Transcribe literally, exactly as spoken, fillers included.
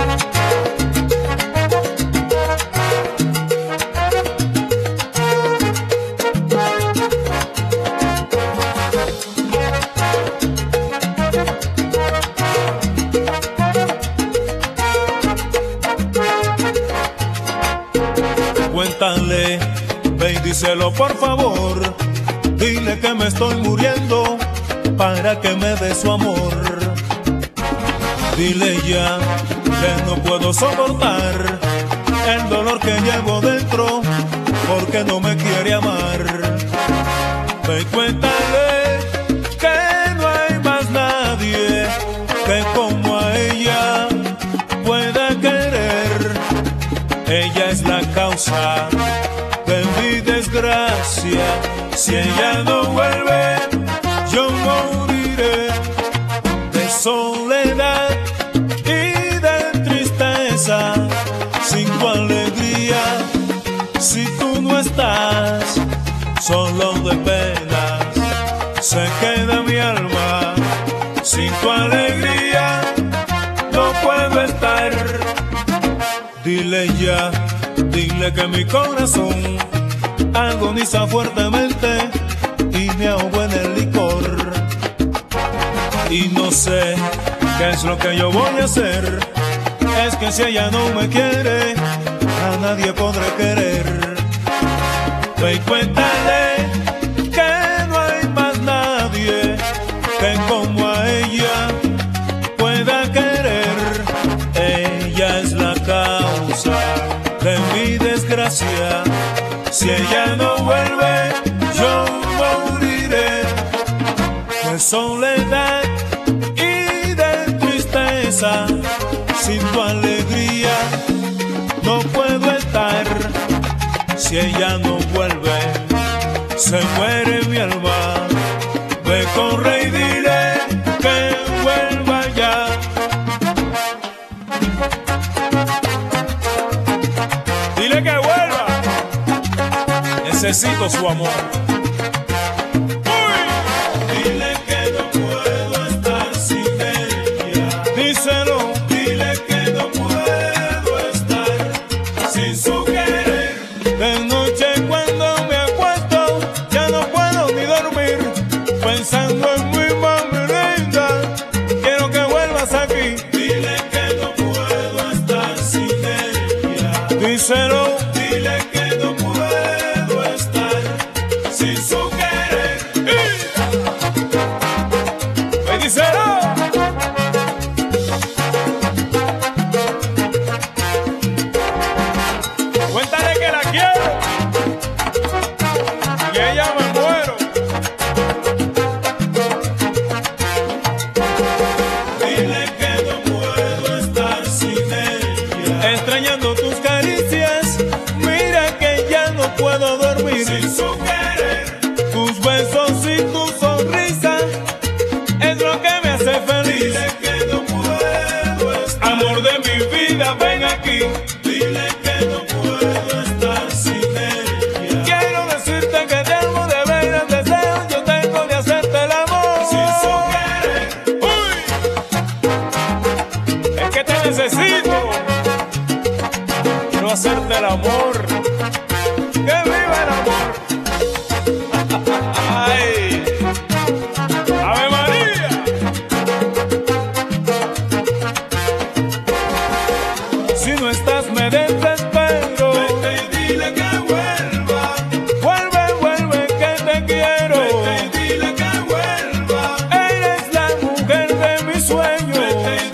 Cuéntale, ve y díselo por favor. Dile que me estoy muriendo para que me dé su amor. Dile ya que no puedo soportar el dolor que llevo dentro porque no me quiere amar. Ve y cuéntale que no hay más nadie que como a ella pueda querer. Ella es la causa de mi desgracia. Si ella no vuelve, yo moriré de soledad y de tristeza. Sin tu alegría, si tú no estás, solo de penas se queda mi alma. Sin tu alegría no puedo estar. Dile ya, dile que mi corazón agoniza fuertemente y me ahogo en el licor. Y no sé qué es lo que yo voy a hacer. Es que si ella no me quiere, a nadie podré querer. Ve y cuéntale que no hay más nadie que como a ella pueda querer. Ella es la causa de mi desgracia. Si ella no vuelve, yo moriré de soledad y de tristeza. Sin tu alegría no puedo estar. Si ella no vuelve, se muere mi alma. Ve, corre y dile que vuelva ya. Dile que vuelva. Necesito su amor. Uy. Dile que no puedo estar sin ella. Díselo. Dile que no puedo estar sin su querer. De noche cuando me acuesto, ya no puedo ni dormir, pensando en mi mami linda. Quiero que vuelvas aquí. Dile que no puedo estar sin ella. Díselo. Dile que no puedo estar sin su querer. ¡Y! ¡Díselo! Cuéntale que la quiero y ella me muero. Dile que no puedo estar sin ella. Extrañando tus caricias, mira que ya no puedo dormir sin su querer. Tus besos y tu sonrisa es lo que me hace feliz. Dile que no puedo estar. Amor de mi vida, ven aquí. Dile que no puedo estar sin ella. Quiero decirte que te amo de veras, deseo yo tengo de hacerte el amor sin su querer. ¡Uy! Es que te necesito. Quiero hacerte el amor. ¡Que viva el amor! ¡Ay! ¡Ave María! Si no estás me desespero. Vete y dile que vuelva. Vuelve, vuelve que te quiero. Vete y dile que vuelva. Eres la mujer de mis sueños. Vete